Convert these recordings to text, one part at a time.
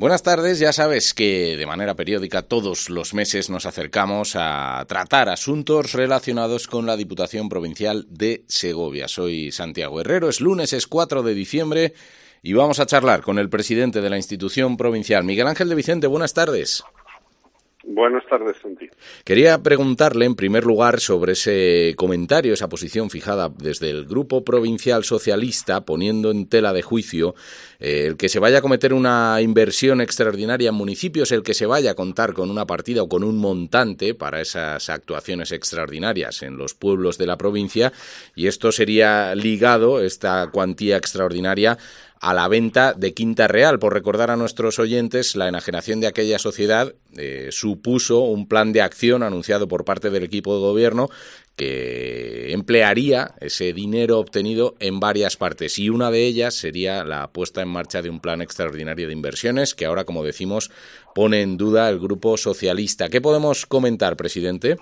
Buenas tardes, ya sabes que de manera periódica todos los meses nos acercamos a tratar asuntos relacionados con la Diputación Provincial de Segovia. Soy Santiago Herrero, es lunes, es 4 de diciembre y vamos a charlar con el presidente de la institución provincial, Miguel Ángel de Vicente. Buenas tardes. Buenas tardes, Santi. Quería preguntarle, en primer lugar, sobre ese comentario, esa posición fijada desde el Grupo Provincial Socialista, poniendo en tela de juicio el que se vaya a cometer una inversión extraordinaria en municipios, el que se vaya a contar con una partida o con un montante para esas actuaciones extraordinarias en los pueblos de la provincia, y esto sería ligado, esta cuantía extraordinaria, a la venta de Quinta Real. Por recordar a nuestros oyentes, la enajenación de aquella sociedad supuso un plan de acción anunciado por parte del equipo de gobierno que emplearía ese dinero obtenido en varias partes, y una de ellas sería la puesta en marcha de un plan extraordinario de inversiones que ahora, como decimos, pone en duda el Grupo Socialista. ¿Qué podemos comentar, presidente?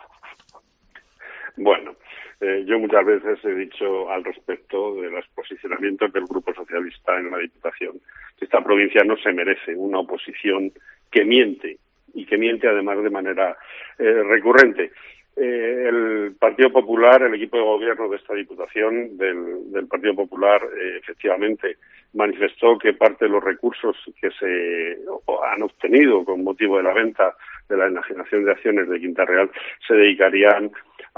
Bueno, yo muchas veces he dicho al respecto de los posicionamientos del Grupo Socialista en la Diputación que esta provincia no se merece una oposición que miente, y que miente además de manera recurrente. El Partido Popular, el equipo de gobierno de esta Diputación del Partido Popular, efectivamente manifestó que parte de los recursos que se han obtenido con motivo de la venta de la enajenación de acciones de Quinta Real se dedicarían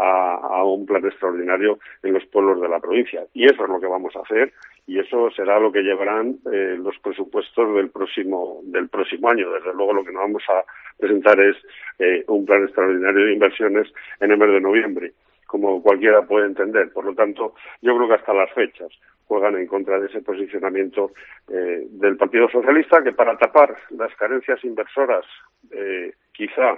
a un plan extraordinario en los pueblos de la provincia. Y eso es lo que vamos a hacer, y eso será lo que llevarán los presupuestos del próximo año. Desde luego lo que nos vamos a presentar es un plan extraordinario de inversiones en el mes de noviembre, como cualquiera puede entender. Por lo tanto, yo creo que hasta las fechas juegan en contra de ese posicionamiento del Partido Socialista, que para tapar las carencias inversoras quizá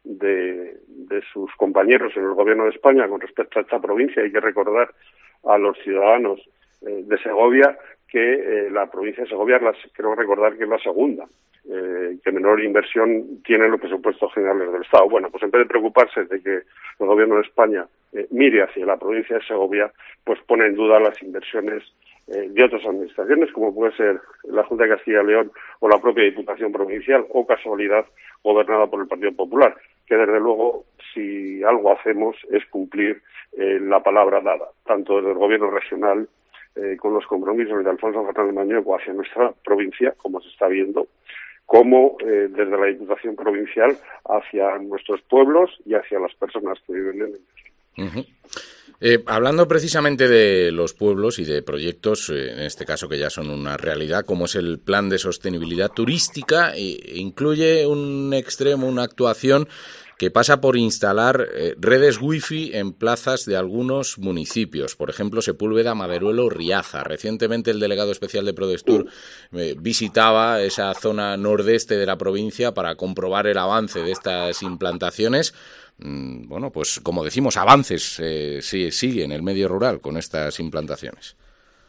de sus compañeros en el Gobierno de España con respecto a esta provincia, hay que recordar a los ciudadanos de Segovia que la provincia de Segovia, creo recordar que es la segunda que menor inversión tiene en los presupuestos generales del Estado. Bueno, pues en vez de preocuparse de que el Gobierno de España mire hacia la provincia de Segovia, pues pone en duda las inversiones de otras administraciones, como puede ser la Junta de Castilla y León o la propia Diputación Provincial, o casualidad gobernada por el Partido Popular, que desde luego, si algo hacemos, es cumplir la palabra dada, tanto desde el Gobierno regional, con los compromisos de Alfonso Fernández Mañueco hacia nuestra provincia, como se está viendo, como desde la Diputación Provincial hacia nuestros pueblos y hacia las personas que viven en ellos. Hablando precisamente de los pueblos y de proyectos, en este caso que ya son una realidad, como es el Plan de Sostenibilidad Turística, incluye un extremo, una actuación que pasa por instalar redes wifi en plazas de algunos municipios, por ejemplo Sepúlveda, Maderuelo, Riaza. Recientemente el delegado especial de Prodestur visitaba esa zona nordeste de la provincia para comprobar el avance de estas implantaciones. Bueno, pues como decimos, avances sigue en el medio rural con estas implantaciones.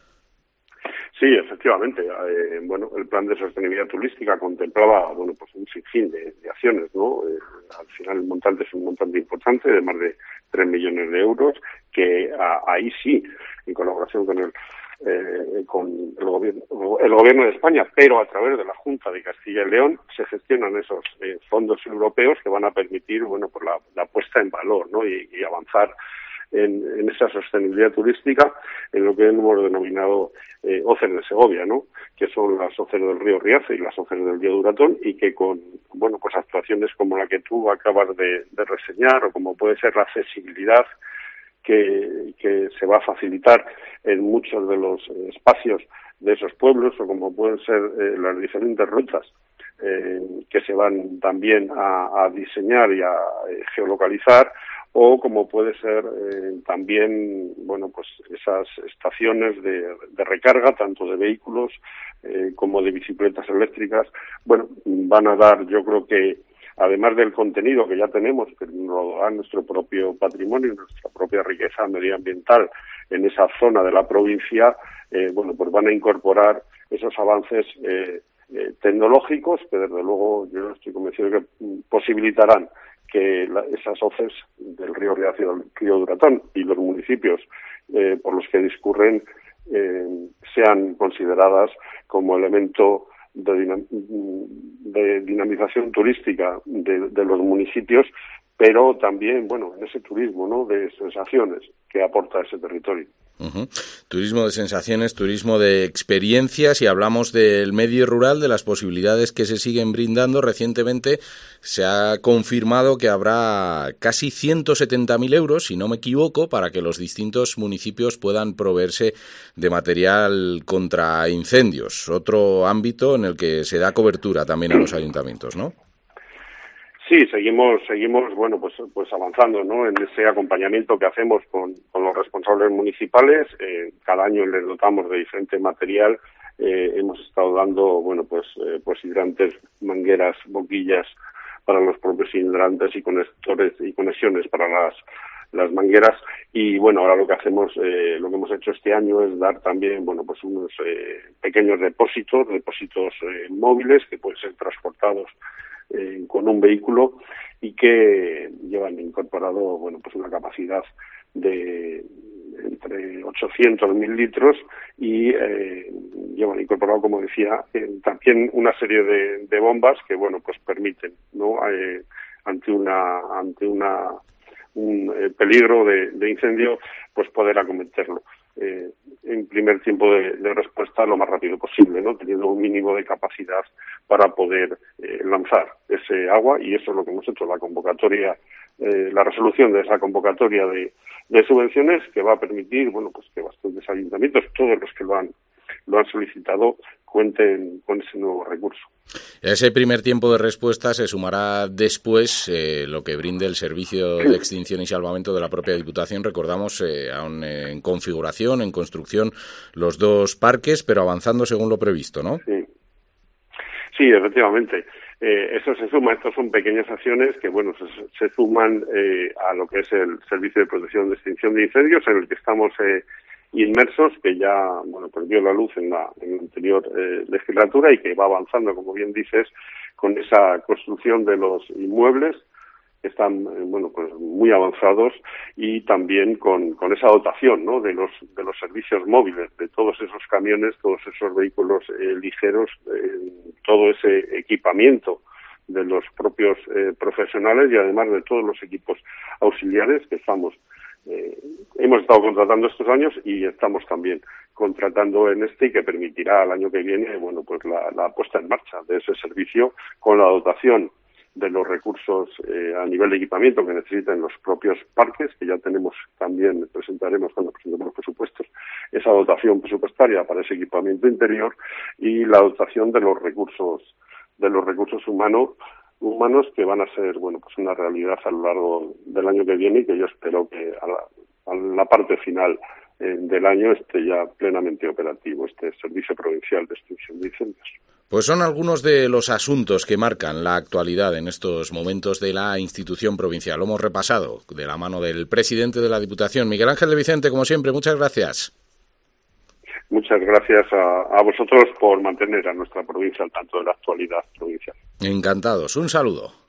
Sí, efectivamente. Bueno, el plan de sostenibilidad turística contemplaba, bueno, pues un sinfín de acciones, ¿no? Al final el montante es un montante importante de más de 3 millones de euros, que ahí sí, en colaboración con el gobierno de España, pero a través de la Junta de Castilla y León, se gestionan esos fondos europeos que van a permitir, bueno, pues la puesta en valor, ¿no? Y avanzar en esa sostenibilidad turística, en lo que hemos denominado OCER de Segovia, ¿no? Que son las OCER del río Riaza y las OCER del río Duratón, y que con, bueno, pues actuaciones como la que tú acabas de reseñar, o como puede ser la accesibilidad que se va a facilitar en muchos de los espacios de esos pueblos, o como pueden ser las diferentes rutas que se van también a diseñar y a geolocalizar, o como puede ser también, bueno, pues esas estaciones de recarga, tanto de vehículos como de bicicletas eléctricas. Bueno, van a dar, yo creo que, además del contenido que ya tenemos, que nos lo da nuestro propio patrimonio, nuestra propia riqueza medioambiental en esa zona de la provincia, bueno, pues van a incorporar esos avances tecnológicos que, desde luego, yo estoy convencido de que posibilitarán que esas OCEs del río Riaza y del río Duratón y los municipios por los que discurren sean consideradas como elemento de de dinamización turística de los municipios, pero también, bueno, en ese turismo, ¿no?, de sensaciones que aporta ese territorio. Uh-huh. Turismo de sensaciones, turismo de experiencias, y hablamos del medio rural, de las posibilidades que se siguen brindando. Recientemente se ha confirmado que habrá casi 170.000 euros, si no me equivoco, para que los distintos municipios puedan proveerse de material contra incendios. Otro ámbito en el que se da cobertura también a los ayuntamientos, ¿no? Sí, seguimos, bueno, pues avanzando, ¿no?, en ese acompañamiento que hacemos con los responsables municipales. Cada año les dotamos de diferente material. Hemos estado dando, bueno, pues hidrantes, mangueras, boquillas para los propios hidrantes y conectores y conexiones para las mangueras. Y bueno, ahora lo que hacemos, lo que hemos hecho este año es dar también, bueno, pues unos pequeños depósitos móviles que pueden ser transportados con un vehículo y que llevan incorporado, bueno, pues una capacidad de entre 800 y 1.000 litros y llevan incorporado, como decía, también una serie de bombas que, bueno, pues permiten, ¿no?, ante un peligro de incendio, pues poder acometerlo en primer tiempo de respuesta lo más rápido posible, ¿no?, teniendo un mínimo de capacidad para poder lanzar ese agua. Y eso es lo que hemos hecho, la convocatoria, la resolución de esa convocatoria de subvenciones, que va a permitir, bueno, pues que bastantes ayuntamientos, todos los que lo han solicitado, cuenten con ese nuevo recurso. A ese primer tiempo de respuesta se sumará después lo que brinde el servicio de extinción y salvamento de la propia Diputación. Recordamos, aún en configuración, en construcción, los dos parques, pero avanzando según lo previsto, ¿no? Sí, efectivamente. Eso se suma, estos son pequeñas acciones que, bueno, se suman a lo que es el Servicio de Protección de Extinción de Incendios, en el que estamos inmersos, que ya, bueno, pues vio la luz en la anterior legislatura, y que va avanzando, como bien dices, con esa construcción de los inmuebles que están, bueno, pues muy avanzados, y también con esa dotación, ¿no?, de los servicios móviles, de todos esos camiones, todos esos vehículos ligeros, todo ese equipamiento de los propios profesionales, y además de todos los equipos auxiliares que hemos estado contratando estos años y estamos también contratando en y que permitirá al año que viene, bueno, pues la puesta en marcha de ese servicio, con la dotación de los recursos a nivel de equipamiento que necesitan los propios parques, que ya tenemos, también presentaremos cuando presentemos los presupuestos, esa dotación presupuestaria para ese equipamiento interior, y la dotación de los recursos humanos que van a ser, bueno, pues una realidad a lo largo del año que viene, y que yo espero que a la parte final del año esté ya plenamente operativo este Servicio Provincial de Extinción de Incendios. Pues son algunos de los asuntos que marcan la actualidad en estos momentos de la institución provincial. Lo hemos repasado de la mano del presidente de la Diputación, Miguel Ángel de Vicente, como siempre. Muchas gracias. Muchas gracias a vosotros por mantener a nuestra provincia al tanto de la actualidad provincial. Encantados. Un saludo.